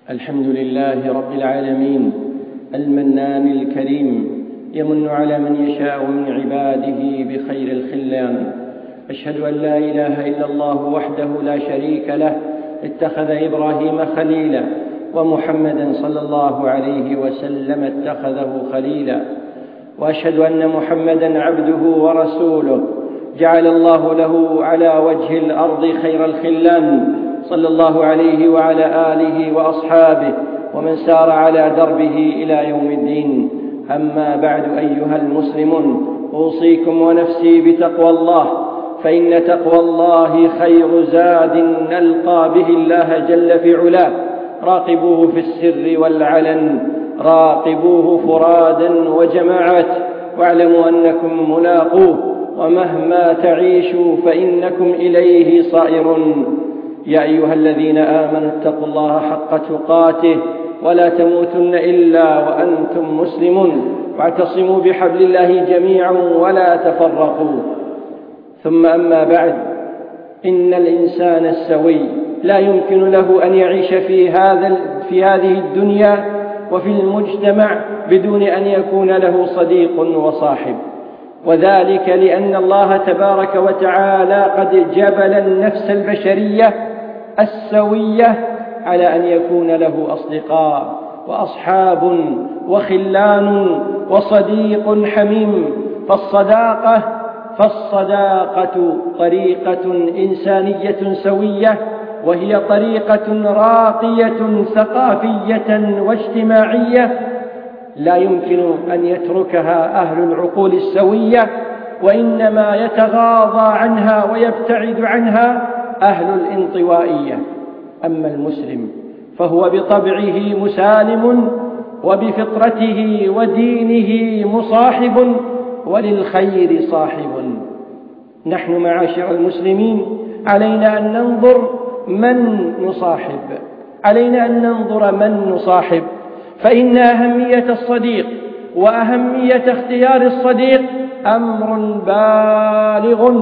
الحمد لله رب العالمين المنان الكريم، يمن على من يشاء من عباده بخير الخلان. أشهد أن لا إله إلا الله وحده لا شريك له، اتخذ إبراهيم خليلا، ومحمدا صلى الله عليه وسلم اتخذه خليلا. وأشهد أن محمدا عبده ورسوله، جعل الله له على وجه الأرض خير الخلان، صلى الله عليه وعلى آله وأصحابه ومن سار على دربه إلى يوم الدين. أما بعد، أيها المسلمون، أوصيكم ونفسي بتقوى الله، فإن تقوى الله خير زاد نلقى به الله جل في علاه. راقبوه في السر والعلن، راقبوه فرادا وجماعات، واعلموا أنكم ملاقوه، ومهما تعيشوا فإنكم إليه صائرون. يا أيها الذين آمنوا اتقوا الله حق تقاته ولا تموتن إلا وأنتم مسلمون، واعتصموا بحبل الله جميعا ولا تفرقوا. ثم أما بعد، إن الإنسان السوي لا يمكن له أن يعيش في هذه الدنيا وفي المجتمع بدون أن يكون له صديق وصاحب، وذلك لأن الله تبارك وتعالى قد جبل النفس البشرية السوية على أن يكون له أصدقاء وأصحاب وخلان وصديق حميم. فالصداقة طريقة إنسانية سوية، وهي طريقة راقية ثقافية واجتماعية لا يمكن أن يتركها أهل العقول السوية، وإنما يتغاضى عنها ويبتعد عنها أهل الانطوائية. أما المسلم فهو بطبعه مسالم، وبفطرته ودينه مصاحب، وللخير صاحب. نحن معاشر المسلمين علينا أن ننظر من نصاحب، فإن أهمية الصديق وأهمية اختيار الصديق أمر بالغ،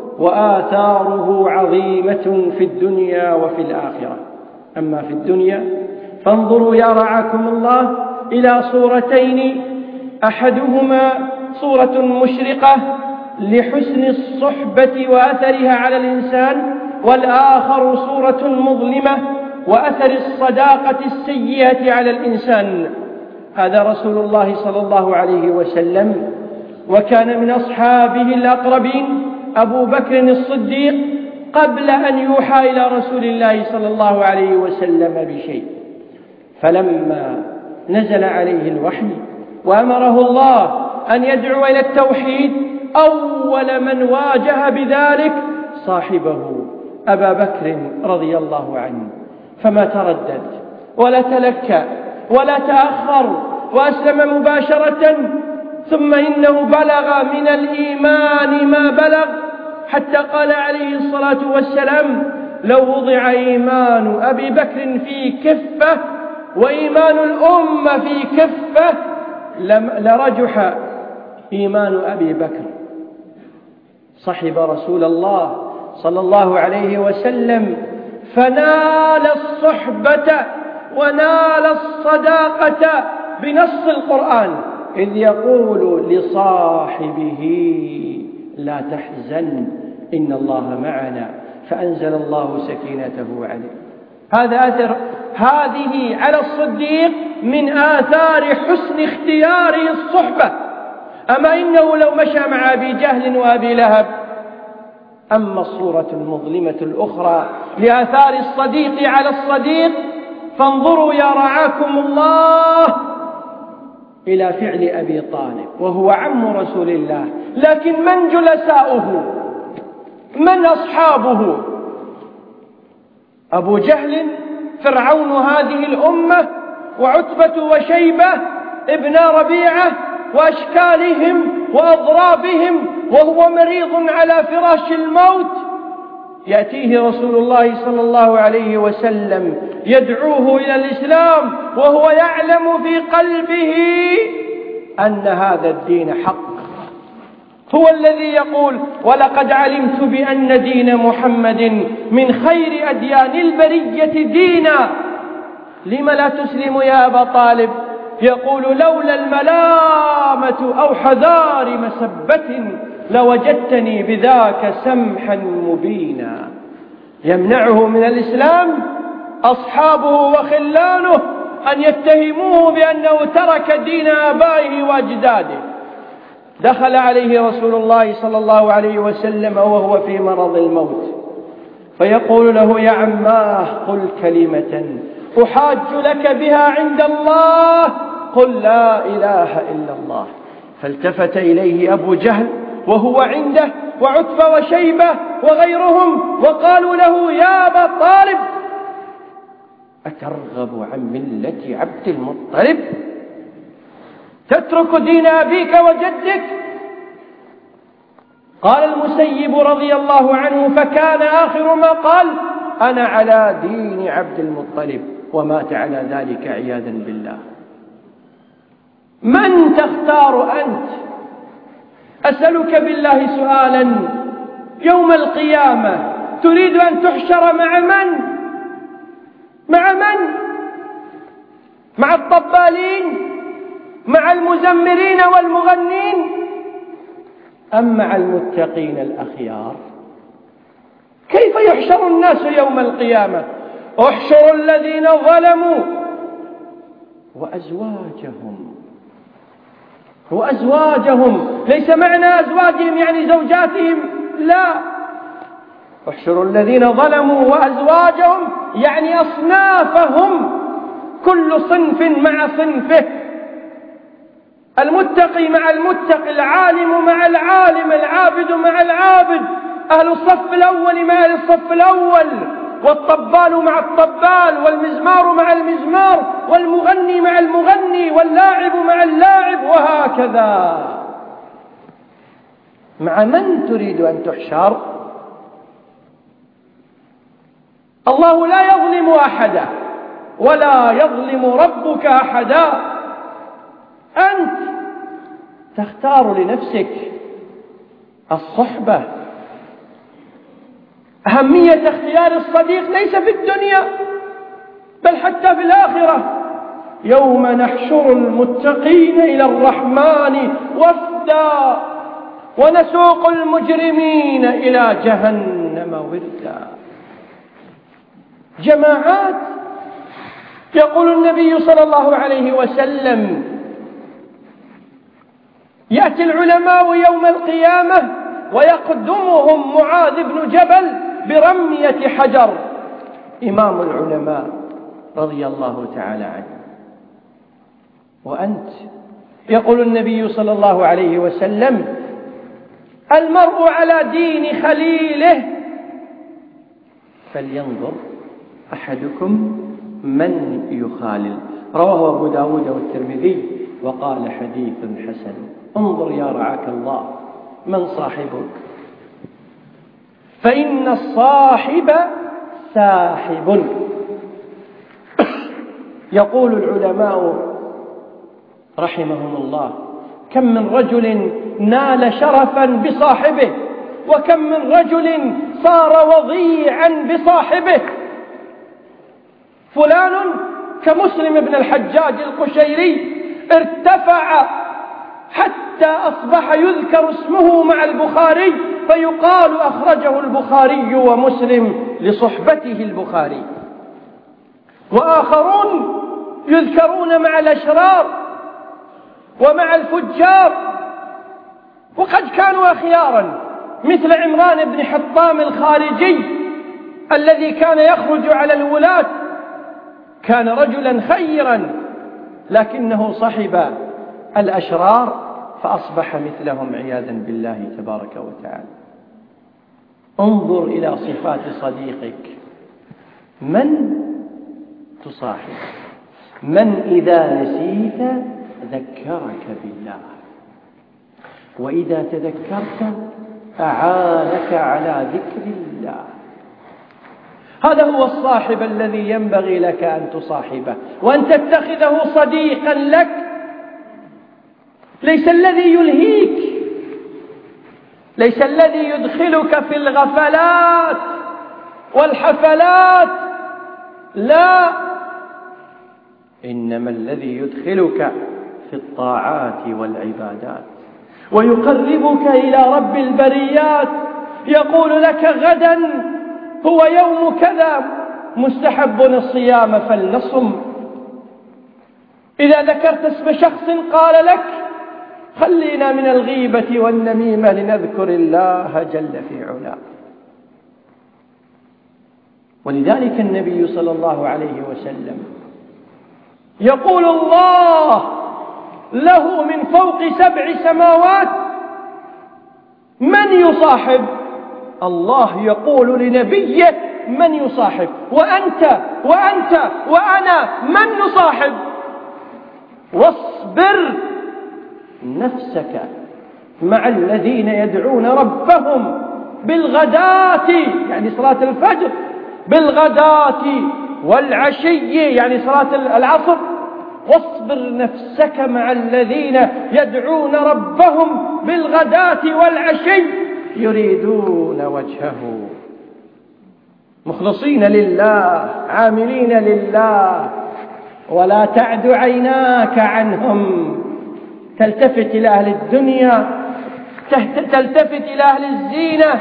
وآثاره عظيمة في الدنيا وفي الآخرة. أما في الدنيا فانظروا يا رعاكم الله إلى صورتين، أحدهما صورة مشرقة لحسن الصحبة وأثرها على الإنسان، والآخر صورة مظلمة وأثر الصداقة السيئة على الإنسان. هذا رسول الله صلى الله عليه وسلم، وكان من أصحابه الأقربين أبو بكر الصديق قبل أن يوحى إلى رسول الله صلى الله عليه وسلم بشيء. فلما نزل عليه الوحي وأمره الله أن يدعو إلى التوحيد، أول من واجه بذلك صاحبه أبا بكر رضي الله عنه، فما تردد ولا تلكى ولا تأخر، وأسلم مباشرة. ثم إنه بلغ من الإيمان ما بلغ، حتى قال عليه الصلاة والسلام: لو وضع إيمان أبي بكر في كفة وإيمان الأمة في كفة لرجح إيمان أبي بكر. صحب رسول الله صلى الله عليه وسلم، فنال الصحبة ونال الصداقة بنص القرآن، إذ يقول لصاحبه: لا تحزن إن الله معنا، فأنزل الله سكينته عليه. هذه على الصديق من آثار حسن اختياره الصحبة. أما إنه لو مشى مع أبي جهل وأبي لهب. أما الصورة المظلمة الأخرى لآثار الصديق على الصديق، فانظروا يا رعاكم الله إلى فعل أبي طالب، وهو عم رسول الله، لكن من جلساؤه؟ من أصحابه؟ أبو جهل فرعون هذه الأمة، وعتبة وشيبة ابن ربيعة، وأشكالهم وأضرابهم، وهو مريض على فراش الموت. يأتيه رسول الله صلى الله عليه وسلم يدعوه إلى الإسلام، وهو يعلم في قلبه أن هذا الدين حق. هو الذي يقول: ولقد علمت بأن دين محمد من خير أديان البرية دينا. لم لا تسلم يا أبا طالب؟ يقول لولا الملامة أو حذار مسبة لوجدتني بذاك سمحا مبينا. يمنعه من الإسلام أصحابه وخلانه أن يتهموه بأنه ترك دين آبائه وأجداده. دخل عليه رسول الله صلى الله عليه وسلم وهو في مرض الموت، فيقول له: يا عماه، قل كلمة أحاج لك بها عند الله، قل لا إله إلا الله. فالتفت إليه أبو جهل وهو عنده، وعتبة وشيبة وغيرهم، وقالوا له: يا أبا طالب، أترغب عن ملة عبد المطلب؟ تترك دين أبيك وجدك؟ قال المسيب رضي الله عنه: فكان آخر ما قال: أنا على دين عبد المطلب، ومات على ذلك عياذا بالله. من تختار أنت؟ أسألك بالله سؤالا، يوم القيامة تريد أن تحشر مع من؟ مع من؟ مع الطبالين؟ مع المزمرين والمغنين؟ أم مع المتقين الأخيار؟ كيف يحشر الناس يوم القيامة؟ احشروا الذين ظلموا وأزواجهم. ليس معنى أزواجهم يعني زوجاتهم، لا، احشروا الذين ظلموا وأزواجهم يعني أصنافهم، كل صنف مع صنفه، المتقي مع المتقي، العالم مع العالم، العابد مع العابد، أهل الصف الأول مع أهل الصف الأول، والطبال مع الطبال، والمزمار مع المزمار، والمغني مع المغني، واللاعب مع اللاعب، وهكذا. مع من تريد أن تحشر؟ الله لا يظلم أحدا، ولا يظلم ربك أحدا. أنت تختار لنفسك الصحبة. أهمية اختيار الصديق ليس في الدنيا بل حتى في الآخرة. يوم نحشر المتقين إلى الرحمن وفدا ونسوق المجرمين إلى جهنم وردا. جماعات. يقول النبي صلى الله عليه وسلم: يأتي العلماء يوم القيامة ويقدمهم معاذ بن جبل برمية حجر، إمام العلماء رضي الله تعالى عنه. وأنت، يقول النبي صلى الله عليه وسلم: المرء على دين خليله فلينظر أحدكم من يخالل. رواه أبو داود والترمذي وقال: حديث حسن. انظر يا رعاك الله من صاحبك، فإن الصاحب ساحب. يقول العلماء رحمهم الله: كم من رجل نال شرفا بصاحبه، وكم من رجل صار وضيعا بصاحبه. فلان كمسلم بن الحجاج القشيري ارتفع حتى أصبح يذكر اسمه مع البخاري، فيقال أخرجه البخاري ومسلم لصحبته البخاري. وآخرون يذكرون مع الأشرار ومع الفجار، وقد كانوا أخيارا، مثل عمران بن حطام الخارجي الذي كان يخرج على الولاة، كان رجلا خيرا لكنه صحب الأشرار فأصبح مثلهم عياذا بالله تبارك وتعالى. انظر إلى صفات صديقك، من تصاحب، من إذا نسيت ذكرك بالله، وإذا تذكرت أعانك على ذكر الله. هذا هو الصاحب الذي ينبغي لك أن تصاحبه وأن تتخذه صديقا لك، ليس الذي يلهيك، ليس الذي يدخلك في الغفلات والحفلات، لا، إنما الذي يدخلك في الطاعات والعبادات ويقربك إلى رب البريات يقول لك غدا هو يوم كذا مستحب الصيام فلنصم. إذا ذكرت اسم شخص قال لك خلينا من الغيبة والنميمة لنذكر الله جل في علاه. ولذلك النبي صلى الله عليه وسلم يقول الله له من فوق 7 سماوات من يصاحب. الله يقول لنبيه من يصاحب، وأنت وأنا من نصاحب. واصبر نفسك مع الذين يدعون ربهم بالغداة يعني صلاة الفجر، بالغداة والعشي يعني صلاة العصر. واصبر نفسك مع الذين يدعون ربهم بالغداة والعشي يريدون وجهه مخلصين لله عاملين لله، ولا تعد عيناك عنهم تلتفت إلى أهل الدنيا، تلتفت إلى أهل الزينة،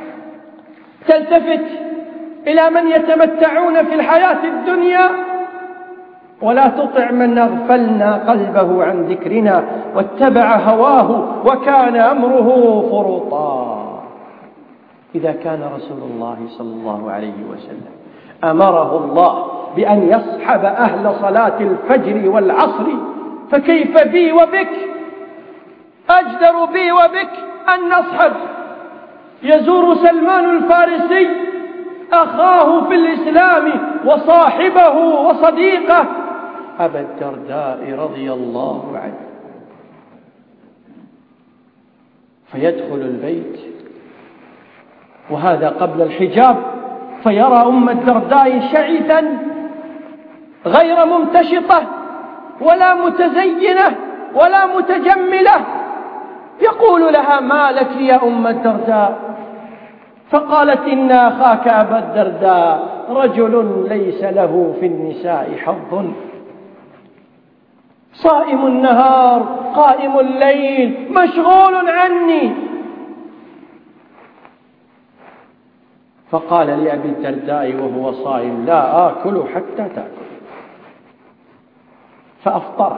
تلتفت إلى من يتمتعون في الحياة الدنيا، ولا تطع من أغفلنا قلبه عن ذكرنا واتبع هواه وكان أمره فرطا. إذا كان رسول الله صلى الله عليه وسلم أمره الله بأن يصحب أهل صلاة الفجر والعصر، فكيف بي وبك؟ أجدر بي وبك أن نصحب. يزور سلمان الفارسي أخاه في الإسلام وصاحبه وصديقه أبا الدرداء رضي الله عنه، فيدخل البيت وهذا قبل الحجاب، فيرى أم الدرداء شعثا غير ممتشطة ولا متزينة ولا متجملة. يقول لها ما لك يا أم الدرداء؟ فقالت إن أخاك أبا الدرداء رجل ليس له في النساء حظ، صائم النهار قائم الليل مشغول عني. فقال لأبي الدرداء وهو صائم لا آكل حتى تأكل، فأفطره.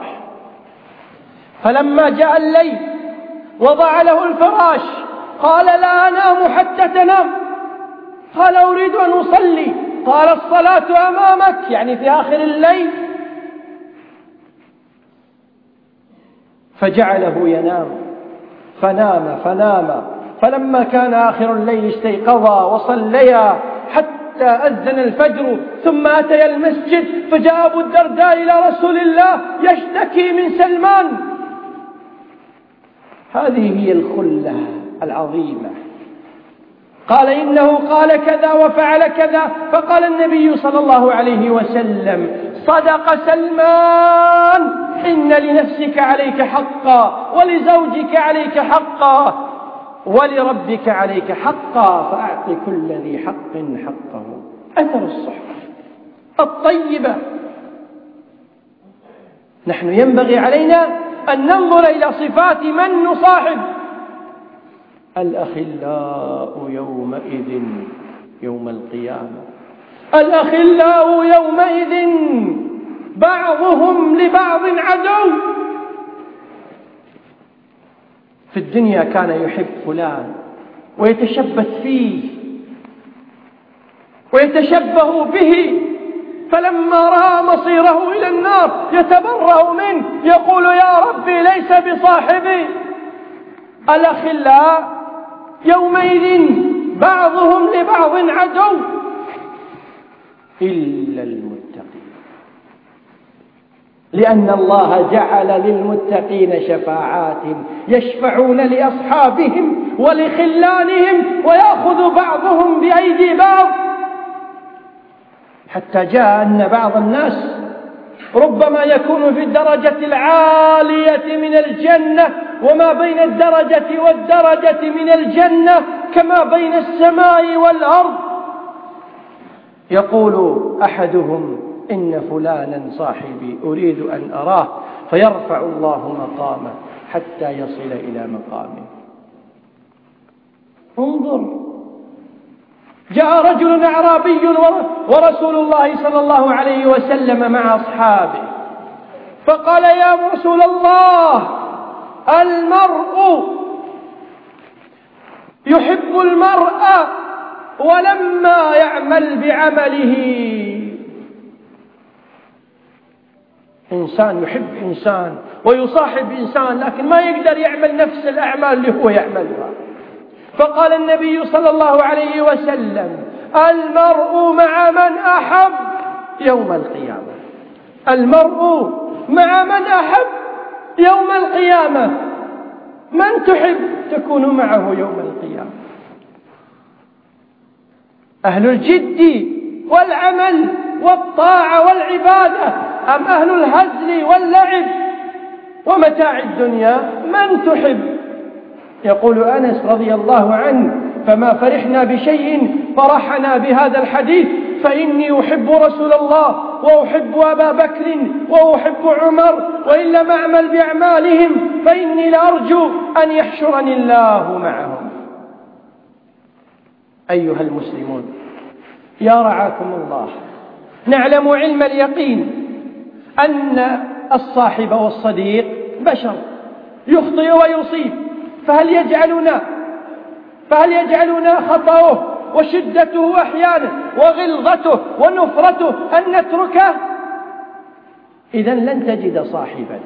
فلما جاء الليل وضع له الفراش قال لا أنام حتى تنام. قال أريد أن أصلي. قال الصلاة أمامك يعني في آخر الليل. فجعله ينام فنام فلما كان آخر الليل استيقظا وصليا حتى أذن الفجر، ثم أتيا المسجد فجاء أبو الدرداء إلى رسول الله يشتكي من سلمان. هذه هي الخلة العظيمة. قال إنه قال كذا وفعل كذا، فقال النبي صلى الله عليه وسلم صدق سلمان إن لنفسك عليك حقا ولزوجك عليك حقا ولربك عليك حقا فأعط كل ذي حق حقه. أثر الصحبة الطيبة. نحن ينبغي علينا أن ننظر إلى صفات من نصاحب. الأخلاء يومئذ يوم القيامة، الأخلاء يومئذ بعضهم لبعض عدو. في الدنيا كان يحب فلان ويتشبث فيه ويتشبه به، فلما رأى مصيره إلى النار يتبرأ منه يقول يا ربي ليس بصاحبي. الأخلاء يومئذ بعضهم لبعض عدو إلا المتقين، لأن الله جعل للمتقين شفاعات يشفعون لأصحابهم ولخلانهم ويأخذ بعضهم بأيدي بعض، حتى جاء أن بعض الناس ربما يكون في الدرجة العالية من الجنة، وما بين الدرجة والدرجة من الجنة كما بين السماء والأرض. يقول أحدهم إن فلانا صاحبي أريد أن أراه، فيرفع الله مقامه حتى يصل إلى مقامه. انظر، جاء رجل أعرابي ورسول الله صلى الله عليه وسلم مع أصحابه، فقال: يا رسول الله، المرء يحب المرء ولما يعمل بعمله. إنسان يحب إنسان ويصاحب إنسان، لكن ما يقدر يعمل نفس الأعمال اللي هو يعملها. فقال النبي صلى الله عليه وسلم: المرء مع من أحب يوم القيامة. المرء مع من أحب يوم القيامة. من تحب تكون معه يوم القيامة؟ أهل الجد والعمل والطاعة والعبادة، أم أهل الهزل واللعب ومتاع الدنيا؟ من تحب؟ يقول أنس رضي الله عنه: فما فرحنا بشيء فرحنا بهذا الحديث، فإني أحب رسول الله وأحب أبا بكر وأحب عمر، وإن لم أعمل بأعمالهم فإني لأرجو أن يحشرني الله معهم. أيها المسلمون، يا رعاكم الله، نعلم علم اليقين أن الصاحب والصديق بشر يخطئ ويصيب، فهل يجعلنا خطأه وشدته أحيانا وغلظته ونفرته أن نتركه؟ إذن لن تجد صاحبا.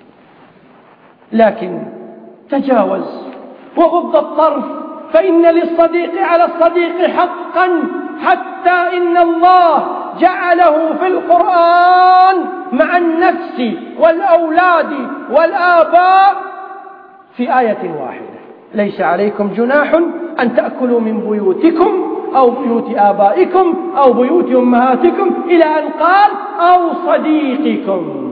لكن تجاوز وغض الطرف، فإن للصديق على الصديق حقا، حتى إن الله جعله في القرآن مع النفس والأولاد والآباء في آية واحدة: ليس عليكم جناح أن تأكلوا من بيوتكم أو بيوت آبائكم أو بيوت أمهاتكم، إلى أن قال: أو صديقكم.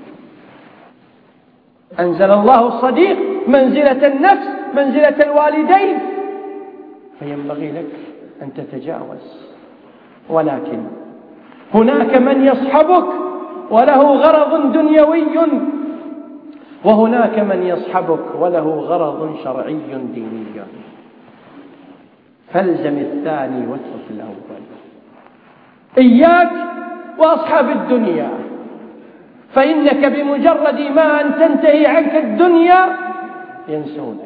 أنزل الله الصديق منزلة النفس، منزلة الوالدين، فينبغي لك أن تتجاوز. ولكن هناك من يصحبك وله غرض دنيوي، وهناك من يصحبك وله غرض شرعي ديني، فالزم الثاني واترك الأول. إياك وأصحاب الدنيا، فإنك بمجرد ما أن تنتهي عنك الدنيا ينسونك.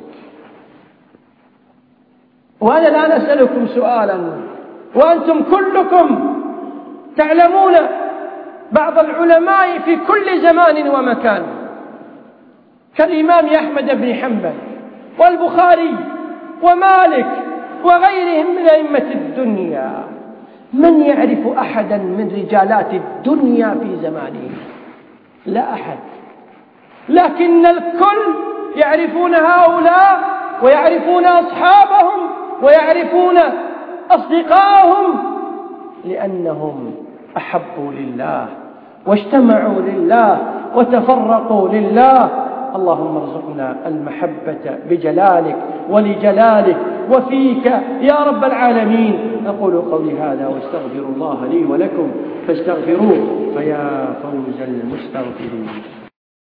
وأنا الآن أسألكم سؤالا، وأنتم كلكم تعلمون بعض العلماء في كل زمان ومكان كالإمام أحمد بن حنبل والبخاري ومالك وغيرهم من أئمة الدنيا، من يعرف أحدا من رجالات الدنيا في زمانه؟ لا أحد. لكن الكل يعرفون هؤلاء ويعرفون أصحابهم ويعرفون أصدقائهم، لأنهم أحبوا لله واجتمعوا لله وتفرقوا لله. اللهم ارزقنا المحبة بجلالك ولجلالك وفيك يا رب العالمين. أقول قولي هذا واستغفر الله لي ولكم فاستغفروه، فيا فوز المستغفرين.